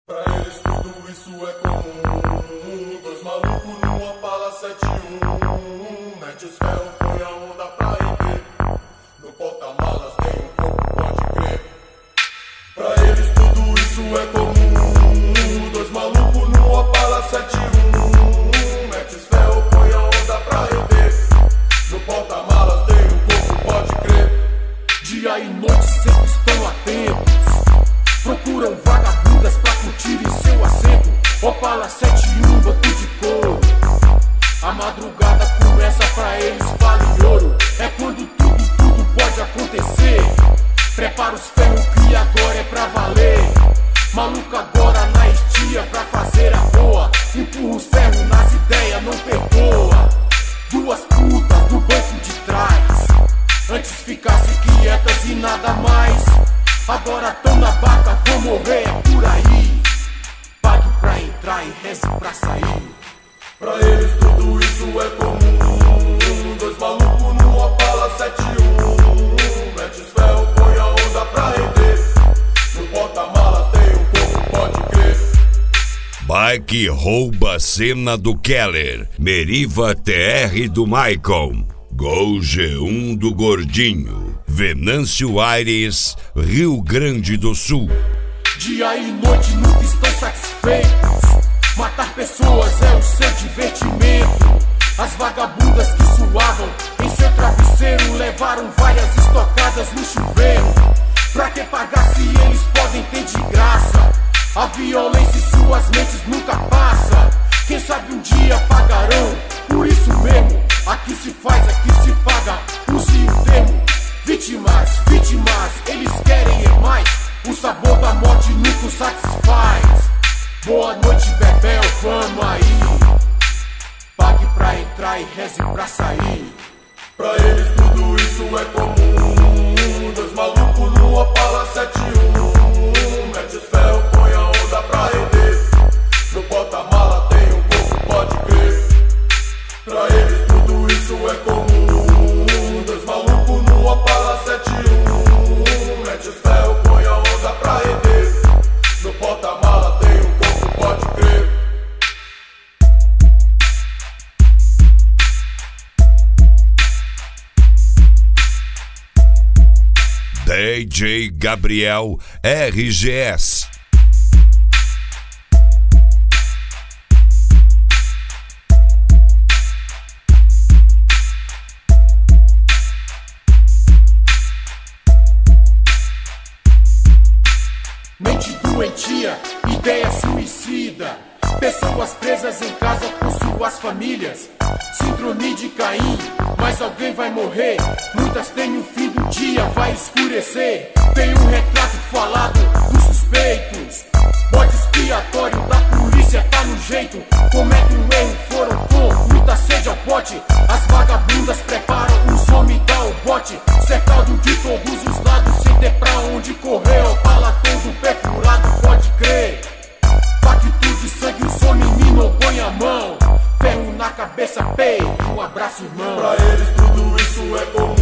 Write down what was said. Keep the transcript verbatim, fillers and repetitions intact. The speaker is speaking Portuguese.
Pra eles tudo isso é comum. Dois malucos numa pala sete um. Mete os ferros, põe a onda pra render. No porta-malas tem um corpo, pode crer. Pra eles tudo isso é comum. Dois malucos numa pala sete um. Mete os ferros, põe a onda pra render. No porta-malas tem um corpo, pode crer. Dia e noite sempre estão atentos. Procuram vagabundas pra curtirem seu assento. Opala sete um, banco de couro. A madrugada começa pra eles, vale ouro. É quando tudo, tudo pode acontecer. Prepara os ferros que agora é pra valer. Maluco agora na estia pra fazer a boa. Empurra os ferros nas ideias, não perdoa. Duas putas no banco de trás. Antes ficasse quietas e nada mais. Agora tão na barca, vou morrer, é por aí. Pague pra entrar e reze pra sair. Pra eles tudo isso é comum. Dois malucos numa pala sete um. Mete os ferros, põe a onda pra render. No porta-mala tem um corpo, pode crer. Bike rouba a cena do Keller. Meriva T R do Maicon. Gol G um do Gordinho. Venâncio Aires, Rio Grande do Sul. Dia e noite nunca estão satisfeitos. Matar pessoas é o seu divertimento. As vagabundas que suavam em seu travesseiro levaram várias estocadas no chuveiro. Pra que pagar se eles podem ter de graça? A violência em suas mentes nunca passa. Quem sabe um dia pagarão. Por isso mesmo, aqui se faz, aqui se paga. Use o termo. Vítimas, vítimas, eles querem é mais. O sabor da morte nunca os satisfaz. Boa noite, Bebel, vamos aí. Pague pra entrar e reze pra sair. Pra eles tudo isso é comum. Dois malucos numa pala sete um. Mete os ferros, põe a onda pra render. No porta-mala tem um corpo, pode crer. Pra eles tudo isso é comum. Dois malucos numa pala sete um. Mete os ferros, põe a onda pra render. No porta-mala tem um corpo, pode crer. D J Gabriel R G S. Mente doentia, ideia suicida. Pessoas presas em casa com suas famílias. Síndrome de Caim, mas alguém vai morrer. Muitas têm o fim do dia, vai escurecer. Tem um retrato falado dos suspeitos. Bode expiatório da polícia tá no jeito. Comete um erro, foram com muita sede ao pote. As vagabundas preparam os homens, dá o bote. Cercado de todos os lados, sem ter pra onde correr. O palatão do pé furado, pode crer. Pacto de sangue, os homens não põe a mão. Ferro na cabeça, peito, um abraço, irmão. Pra eles tudo isso é comum.